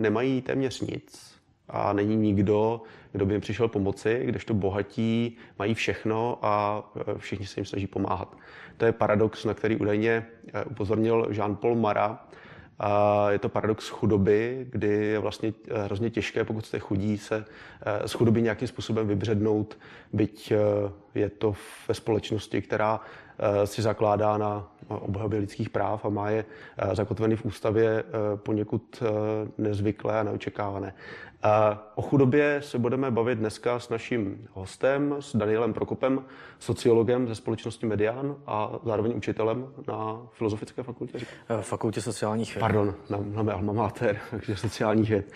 nemají téměř nic a není nikdo, kdo by jim přišel pomoci, kdežto bohatí mají všechno a všichni se jim snaží pomáhat. To je paradox, na který údajně upozornil Jean-Paul Marat. Je to paradox chudoby, kdy je vlastně hrozně těžké, pokud jste chudí, se z chudoby nějakým způsobem vybřednout, byť je to ve společnosti, která si zakládá na obhajobě lidských práv a má je zakotveny v ústavě poněkud nezvyklé a neočekávané. O chudobě se budeme bavit dneska s naším hostem, s Danielem Prokopem, sociologem ze společnosti Median a zároveň učitelem na Filozofické fakultě. Fakultě sociálních věd. Pardon, na mé alma mater, takže sociálních věd.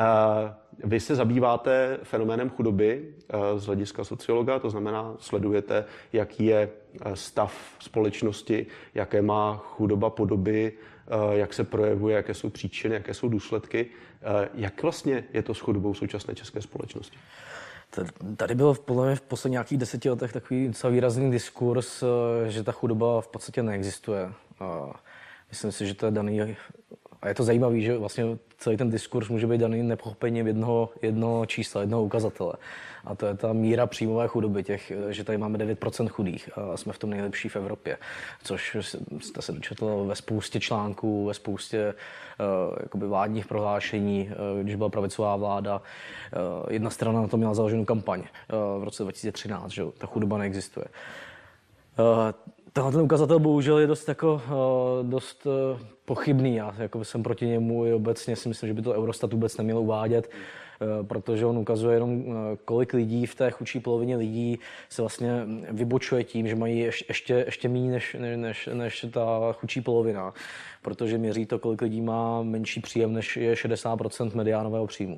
Vy se zabýváte fenoménem chudoby z hlediska sociologa, to znamená, sledujete, jaký je stav společnosti, jaké má chudoba podoby, jak se projevuje, jaké jsou příčiny, jaké jsou důsledky. Jak vlastně je to s chudobou současné české společnosti? Tady byl podle mě v posledních nějakých 10 letech takový docela výrazný diskurs, že ta chudoba v podstatě neexistuje. Myslím si, že to je daný, a je to zajímavé, že vlastně celý ten diskurs může být daný nepochopením jednoho čísla, jednoho ukazatele. A to je ta míra příjmové chudoby, že tady máme 9% chudých a jsme v tom nejlepší v Evropě. Což jste se dočetl ve spoustě článků, ve spoustě jakoby vládních prohlášení, když byla pravicová vláda. Jedna strana na to měla založenou kampaň v roce 2013, že ta chudoba neexistuje. Tenhle ten ukazatel bohužel je dost pochybný. Já jsem proti němu i obecně si myslím, že by to Eurostat vůbec neměl uvádět, protože on ukazuje jenom, kolik lidí v té chudší polovině lidí se vlastně vybočuje tím, že mají ještě méně než ta chudší polovina, protože měří to, kolik lidí má menší příjem, než je 60% mediánového příjmu.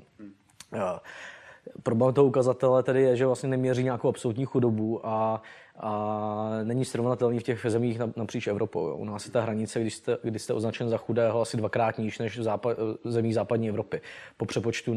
Problém toho ukazatele tedy je, že vlastně neměří nějakou absolutní chudobu a není srovnatelný v těch zemích napříč Evropou. U nás je ta hranice, když jste označen za chudého, asi dvakrát níž než v zemích západní Evropy. Po přepočtu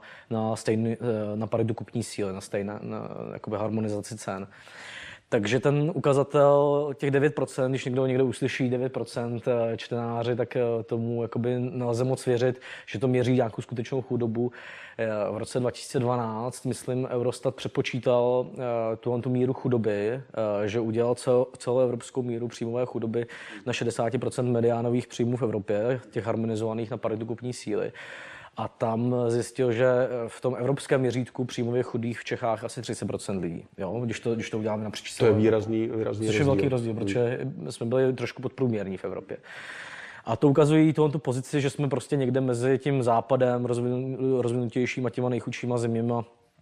na paritu kupní síly, na jakoby harmonizaci cen. Takže ten ukazatel těch 9%, když někdo uslyší 9% čtenáři, tak tomu jakoby nelze moc věřit, že to měří nějakou skutečnou chudobu. V roce 2012, myslím, Eurostat přepočítal tu míru chudoby, že udělal celou evropskou míru příjmové chudoby na 60% mediánových příjmů v Evropě, těch harmonizovaných na paritu kupní síly. A tam zjistil, že v tom evropském měřítku příjmově chudých v Čechách asi 30% lidí. Jo? Když to uděláme napříč celou. To je výrazný rozdíl. Což je velký rozdíl, protože jsme byli trošku podprůměrní v Evropě. A to ukazují tu pozici, že jsme prostě někde mezi tím západem, rozvinutějšíma těma nejchudšíma zeměma,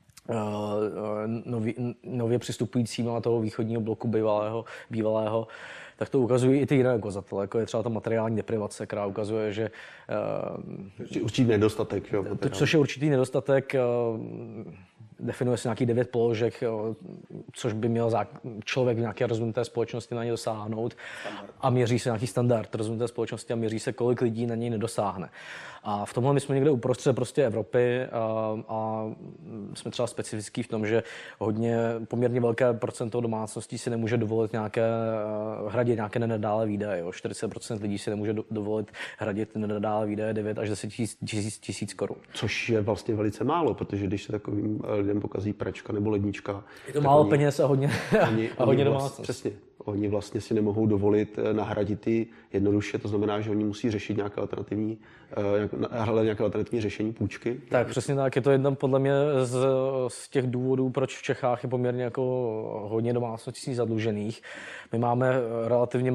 nově přistupujícíma toho východního bloku bývalého, tak to ukazují i ty jiné ukazatele, jako je třeba ta materiální deprivace, která ukazuje, že určitý nedostatek. Což je určitý nedostatek, definuje se nějakých 9 položek, což by měl člověk v nějaké rozvinuté společnosti na ně dosáhnout. A měří se nějaký standard rozvinuté společnosti a měří se, kolik lidí na něj nedosáhne. A v tomhle my jsme někde uprostřed prostě Evropy a jsme třeba specifický v tom, že poměrně velké procento domácností si nemůže dovolit hradit nějaké nenadále výdaje. 40% lidí si nemůže dovolit hradit nenadále výdaje 9 až 10 tisíc korun. Což je vlastně velice málo, protože když se takovým lidem pokazí pračka nebo lednička. Je to málo peněz a hodně domácností. Přesně. Oni vlastně si nemohou dovolit nahradit ji jednoduše, to znamená, že oni musí řešit nějaké alternativní řešení, půjčky. Tak přesně tak, je to jedna podle mě z těch důvodů, proč v Čechách je poměrně jako hodně domácností zadlužených. My máme relativně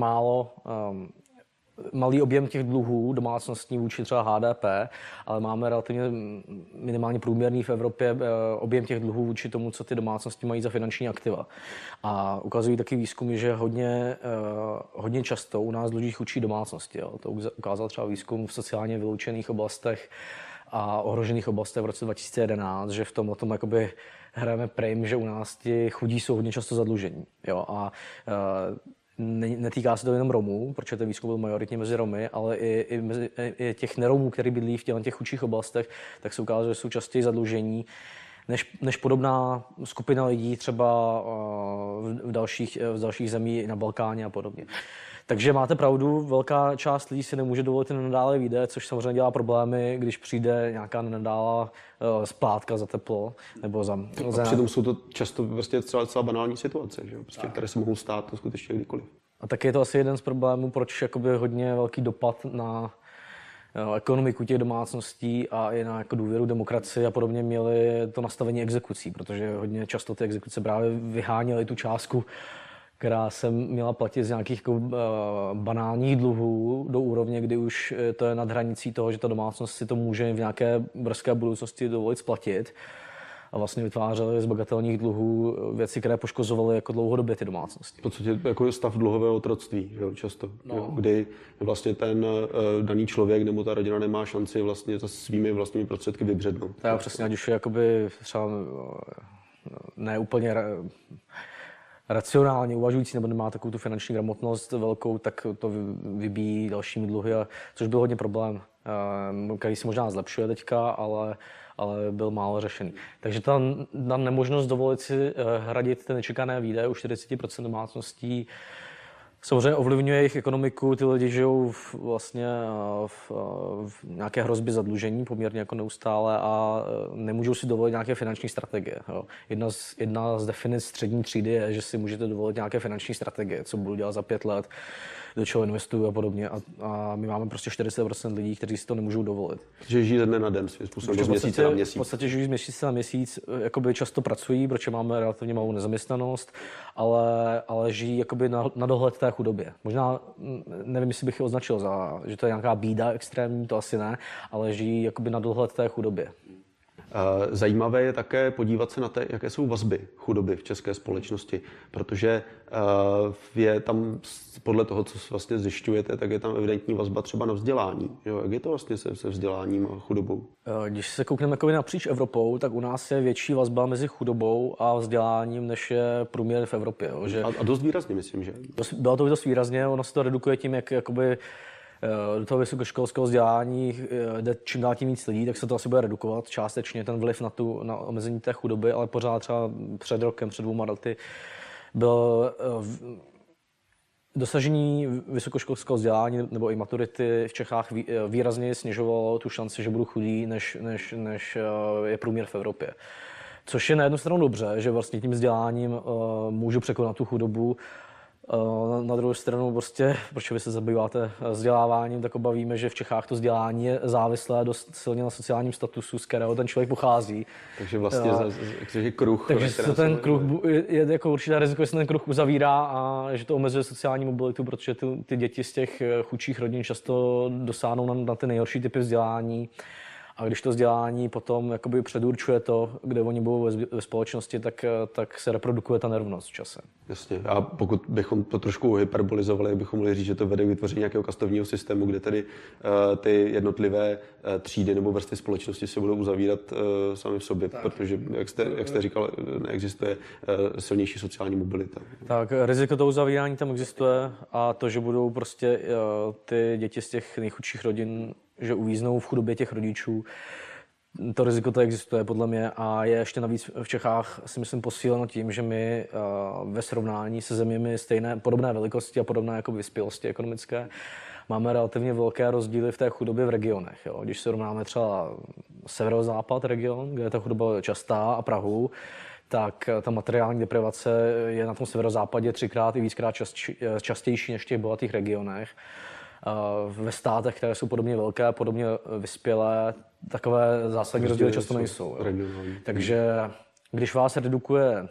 malý objem těch dluhů domácností vůči třeba HDP, ale máme relativně minimálně průměrný v Evropě objem těch dluhů vůči tomu, co ty domácnosti mají za finanční aktiva. A ukazují taky výzkumy, že hodně často u nás dluží chudší domácnosti. Jo. To ukázal třeba výzkum v sociálně vyloučených oblastech a ohrožených oblastech v roce 2011, že v tom jakoby hrajeme prim, že u nás ti chudí jsou hodně často zadlužení. Jo. A netýká se to jenom Romů, protože ten výzkum byl majoritně mezi Romy, ale i těch neromů, kteří bydlí v těch chudších oblastech, tak se ukázalo, že jsou častěji zadlužení než podobná skupina lidí třeba v dalších zemích na Balkáně a podobně. Takže máte pravdu, velká část lidí si nemůže dovolit nenadále výdaje, což samozřejmě dělá problémy, když přijde nějaká nenadálá splátka za teplo nebo za... A přitom jsou to často prostě celá banální situace, že? Prostě, které se mohou stát to skutečně kdykoliv. A tak je to asi jeden z problémů, proč jakoby hodně velký dopad na ekonomiku těch domácností a i na jako důvěru demokracii a podobně měly to nastavení exekucí, protože hodně často ty exekuce právě vyháněly tu částku, která se měla platit z nějakých jako, banálních dluhů do úrovně, kdy už to je nad hranicí toho, že ta domácnost si to může v nějaké brzké budoucnosti dovolit splatit. A vlastně vytvářely z bagatelních dluhů věci, které poškozovaly jako dlouhodobě ty domácnosti. V podstatě jako stav dluhového otroctví, jo, často, jo, kdy vlastně ten daný člověk nebo ta rodina nemá šanci vlastně za svými vlastními prostředky vybřednout. Tak přesně, ať už je jakoby třeba neúplně racionálně uvažující nebo nemá takovou tu finanční gramotnost velkou, tak to vybíjí dalšími dluhy, což byl hodně problém, který se možná zlepšuje teďka, ale byl málo řešený. Takže ta nemožnost dovolit si hradit ty nečekané výdaje u 40% domácností samozřejmě ovlivňuje jejich ekonomiku, ty lidi žijou v nějaké hrozbě zadlužení poměrně jako neustále a nemůžou si dovolit nějaké finanční strategie. Jo. Jedna z definic střední třídy je, že si můžete dovolit nějaké finanční strategie, co budu dělat za 5 let, do čeho investuju a podobně. A my máme prostě 40% lidí, kteří si to nemůžou dovolit. Že žijí ze dne na den, svým způsobem, z měsíce na měsíc. V podstatě žijí z měsíce na měsíc, jakoby často pracují, protože máme relativně malou nezaměstnanost, ale žijí jakoby na dohled té chudobě. Možná nevím, jestli bych je označil že to je nějaká bída extrémní, to asi ne, ale žijí jakoby na dohled té chudobě. Zajímavé je také podívat se na to, jaké jsou vazby chudoby v české společnosti, protože je tam podle toho, co vlastně zjišťujete, tak je tam evidentní vazba třeba na vzdělání. Jo, jak je to vlastně se vzděláním a chudobou? Když se koukneme napříč Evropou, tak u nás je větší vazba mezi chudobou a vzděláním, než je průměr v Evropě. Jo, že... A dost výrazně, myslím, že? Bylo to dost výrazně, ono se to redukuje tím, jak jakoby do toho vysokoškolského vzdělání jde čím dál tím víc lidí, tak se to asi bude redukovat částečně ten vliv na omezení té chudoby, ale pořád třeba před rokem, před 2 lety byl dosažení vysokoškolského vzdělání nebo i maturity v Čechách výrazně snižovalo tu šanci, že budu chudý, než je průměr v Evropě. Což je na jednu stranu dobře, že vlastně tím vzděláním můžu překonat tu chudobu. Na druhou stranu, prostě, proč vy se zabýváte vzděláváním, tak obavíme, že v Čechách to vzdělání je závislé dost silně na sociálním statusu, z kterého ten člověk pochází. Takže vlastně je kruh. Takže ten kruh je jako určitá riziko, že se ten kruh uzavírá a že to omezuje sociální mobilitu, protože ty děti z těch chudších rodin často dosáhnou na ty nejhorší typy vzdělání. A když to vzdělání potom jakoby předurčuje to, kde oni budou ve společnosti, tak se reprodukuje ta nerovnost v čase. Jasně. A pokud bychom to trošku hyperbolizovali, bychom mohli říct, že to vede k vytvoření nějakého kastovního systému, kde tedy ty jednotlivé třídy nebo vrstvy společnosti se budou uzavírat sami v sobě, tak. Protože, jak jste říkal, neexistuje silnější sociální mobilita. Tak riziko toho uzavírání tam existuje a to, že budou prostě ty děti z těch nejchudších rodin, že uvíznou v chudobě těch rodičů. To riziko to existuje podle mě a je ještě navíc v Čechách si myslím posíleno tím, že my ve srovnání se zeměmi podobné velikosti a podobné jako vyspělosti ekonomické máme relativně velké rozdíly v té chudobě v regionech. Jo. Když se rovnáme třeba severozápad region, kde je ta chudoba častá a Prahu, tak ta materiální deprivace je na tom severozápadě 3krát i víckrát častější než v těch bohatých regionech. Ve státech, které jsou podobně velké, podobně vyspělé, takové zásadní rozdíly často nejsou. Takže když vás redukuje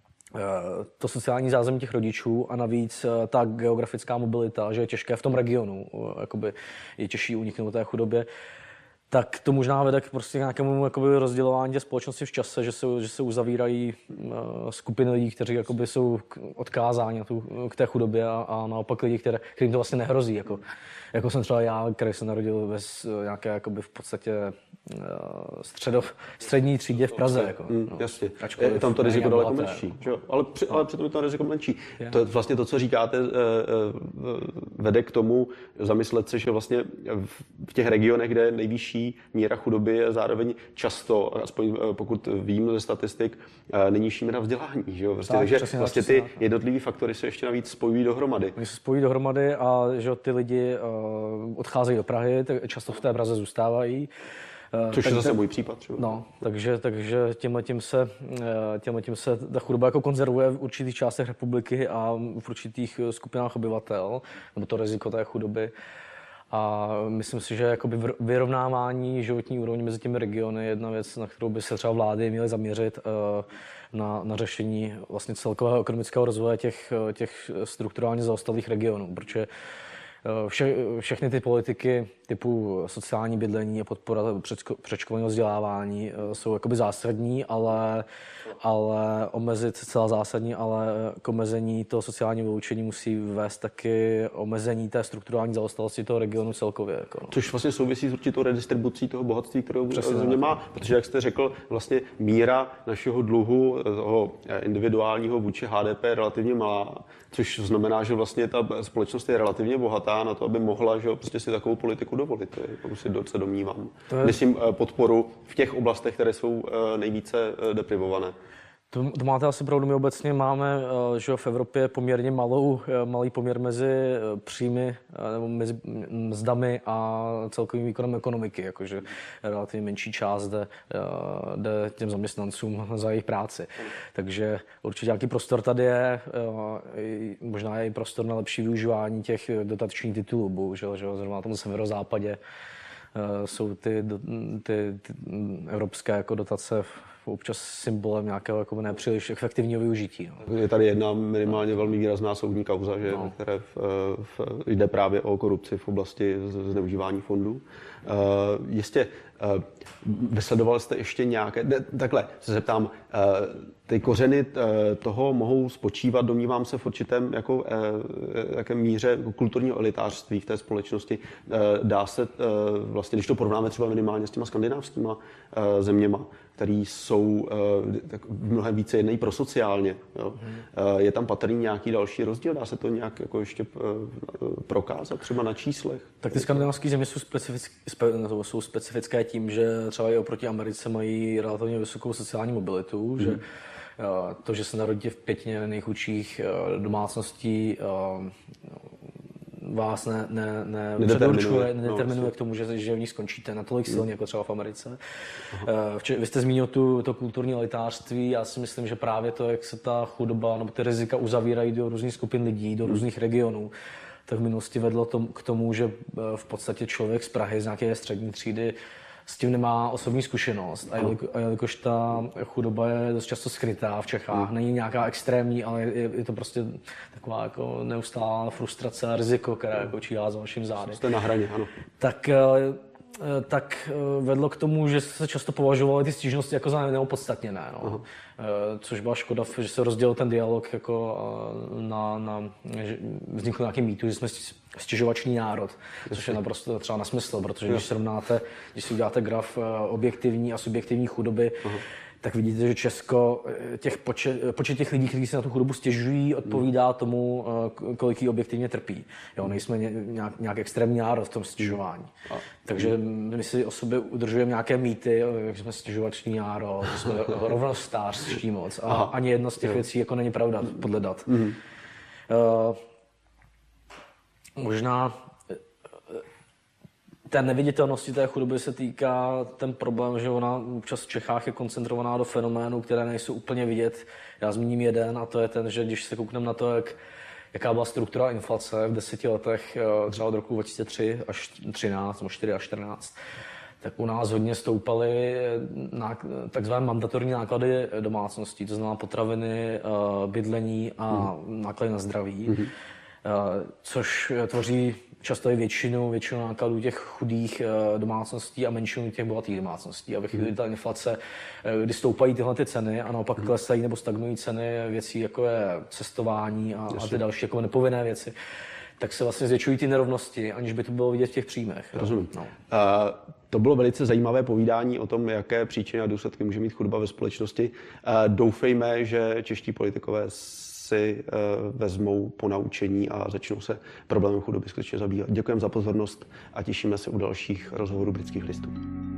to sociální zázemí těch rodičů a navíc ta geografická mobilita, že je těžké v tom regionu, jakoby je těžší uniknout té chudobě, tak to možná vede k prostě nějakému jakoby rozdělování té společnosti v čase, že se uzavírají skupiny lidí, kteří jakoby jsou odkázáni k té chudobě a naopak lidi, kterým to vlastně nehrozí. Jako. Jako jsem třeba já, který se narodil ve nějaké jakoby v podstatě střední třídě v Praze. Jako, jasně. Je tam to riziko daleko menší. Ale přitom je to riziko menší. To je vlastně to, co říkáte, vede k tomu zamyslet se, že vlastně v těch regionech, kde je nejvyšší míra chudoby, je zároveň často, aspoň pokud vím ze statistik, nejnižší míra vzdělání. Že jo? Prostě, takže vlastně ty jednotlivý faktory se ještě navíc spojují dohromady. Oni se spojují dohromady a že ty lidi odcházejí do Prahy, často v té Praze zůstávají. Což je zase můj případ třeba. No, takže tímhletím se ta chudoba jako konzervuje v určitých částech republiky a v určitých skupinách obyvatel, nebo to riziko té chudoby. A myslím si, že jakoby vyrovnávání životní úrovně mezi těmi regiony je jedna věc, na kterou by se třeba vlády měly zaměřit na řešení vlastně celkového ekonomického rozvoje těch strukturálně zaostalých regionů, protože všechny ty politiky typu sociální bydlení a podpora předškolního vzdělávání jsou jakoby zásadní, ale omezit celá zásadní, ale k omezení toho sociálního vyloučení musí vést taky omezení té strukturální zaostalosti toho regionu celkově. Jako, no. Což vlastně souvisí s určitou redistribucí toho bohatství, kterou země má, protože jak jste řekl, vlastně míra našeho dluhu, toho individuálního vůči HDP je relativně malá, což znamená, že vlastně ta společnost je relativně bohatá na to, aby mohla, že prostě si takovou politiku dovolit. To si se domnívám. Myslím podporu v těch oblastech, které jsou nejvíce deprivované. To máte asi pravdu, my obecně máme, že v Evropě poměrně malý poměr mezi příjmy nebo mezi mzdami a celkovým výkonem ekonomiky, jakože relativně menší část jde těm zaměstnancům za jejich práci. Takže určitě nějaký prostor tady je, možná je i prostor na lepší využívání těch dotačních titulů, bohužel, že zrovna na tom severozápadě jsou ty evropské jako dotace občas symbolem nějakého jako nepříliš efektivního využití. No. Je tady jedna minimálně velmi výrazná soudní kauza, že, které jde právě o korupci v oblasti zneužívání fondů. Jistě, vysledoval jste ještě nějaké... Takhle se zeptám, ty kořeny toho mohou spočívat, domnívám se, v určitém jaké míře kulturního elitářství v té společnosti. Dá se vlastně, když to porovnáme třeba minimálně s těma skandinávskýma zeměma, který jsou mnohem více jednají prosociálně. Jo. Je tam patrný nějaký další rozdíl? Dá se to nějak jako ještě prokázat třeba na číslech? Tak ty skandinávské země jsou specifické tím, že třeba i oproti Americe mají relativně vysokou sociální mobilitu, že to, že se narodíte v 5 nejchudších domácností, vás nedeterminuje k tomu, že v ní skončíte natolik silně, jako třeba v Americe. Vy jste zmínil to kulturní elitářství. Já si myslím, že právě to, jak se ta chudoba nebo ty rizika uzavírají do různých skupin lidí, do různých regionů, tak v minulosti vedlo k tomu, že v podstatě člověk z Prahy, z nějaké střední třídy, s tím nemá osobní zkušenost. A jelikož ta chudoba je dost často skrytá v Čechách, není nějaká extrémní, ale je to prostě taková jako neustálá frustrace a riziko, které jako číhá za vaším zády. Jste na hraně, ano. Tak vedlo k tomu, že se často považovaly ty stížnosti jako za neopodstatněné. No. Což byla škoda, že se rozdělil ten dialog jako že vznikl nějaký mýtus, že jsme stěžovační národ, což je naprosto třeba nesmysl, protože když si uděláte graf objektivní a subjektivní chudoby, tak vidíte, že Česko, počet těch lidí, kteří se na tu chudobu stěžují, odpovídá tomu, kolik jí objektivně trpí. Jo, nejsme nějak extrémní národ v tom stěžování. Takže my si o sobě udržujeme nějaké mýty, že jsme stěžovační národ, že jsme rovnostářští moc. A ani jedna z těch věcí jako není pravda podle dat. Možná té neviditelnosti té chudoby se týká ten problém, že ona občas v Čechách je koncentrovaná do fenoménů, které nejsou úplně vidět. Já zmíním jeden, a to je ten, že když se koukneme na to, jaká byla struktura inflace v 10 letech, třeba od roku 2003 až 13, nebo 4 až 14, tak u nás hodně stoupaly takzvané mandatorní náklady domácností, to znamená potraviny, bydlení a náklady na zdraví, což tvoří často i většinu nákladů těch chudých domácností a menšinu těch bohatých domácností. A ve chvíli ta inflace, kdy stoupají tyhle ty ceny a naopak klesají nebo stagnují ceny věcí, jako je cestování a ty další jako nepovinné věci, tak se vlastně zvětšují ty nerovnosti, aniž by to bylo vidět v těch příjmech. Rozumím. No. To bylo velice zajímavé povídání o tom, jaké příčiny a důsledky může mít chudoba ve společnosti. Doufejme, že čeští politikové si vezmou po naučení a začnou se problémem chudoby skutečně zabývat. Děkujeme za pozornost a těšíme se u dalších rozhovorů Britských listů.